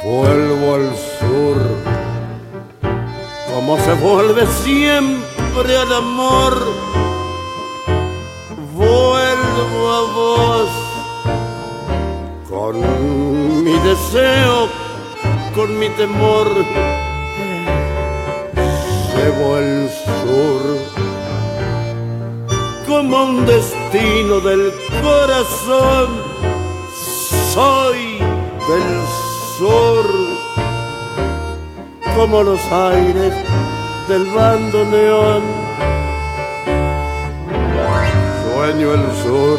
Vuelvo al sur, como se vuelve siempre al amor. Vuelvo a vos, con mi deseo, con mi temor. Llevo el sur como un destino del corazón. Soy del sur como los aires del bandoneón. Sueño el sur,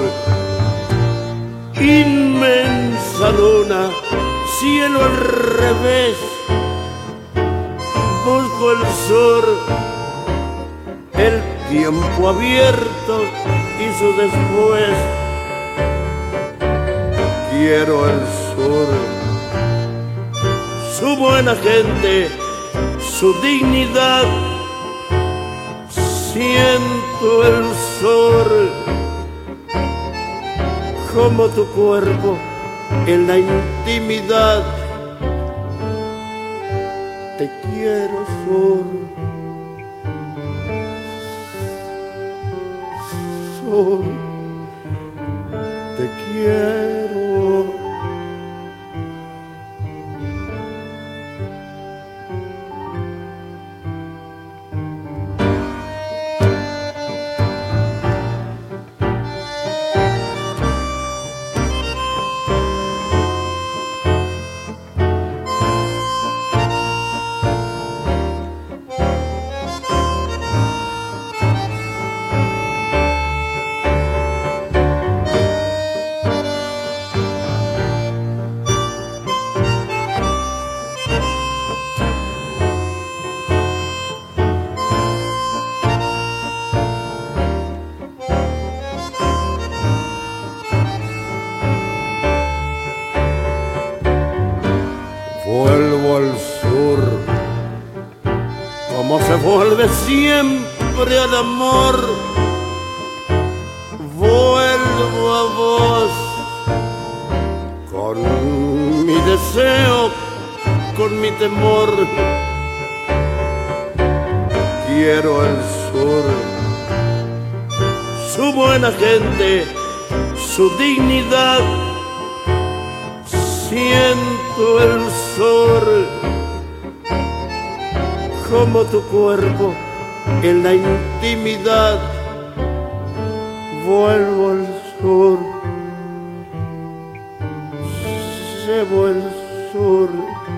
inmensa luna, cielo al revés. Busco el sur, el tiempo abierto y su después. Quiero el sur, su buena gente, su dignidad. Siento el sur como tu cuerpo en la intimidad. Te quiero, sur, sur, te quiero. Vuelvo al sur, como se vuelve siempre al amor. Vuelvo a vos, con mi deseo, con mi temor. Quiero el sur, su buena gente, su dignidad. Siento el sur como tu cuerpo en la intimidad. Vuelvo al sur, llevo el sur.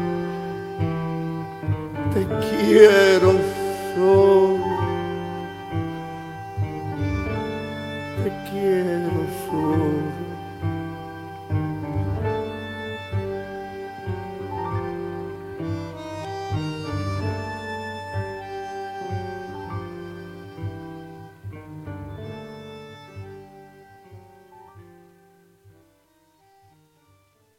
Te quiero, sur, te quiero, sur.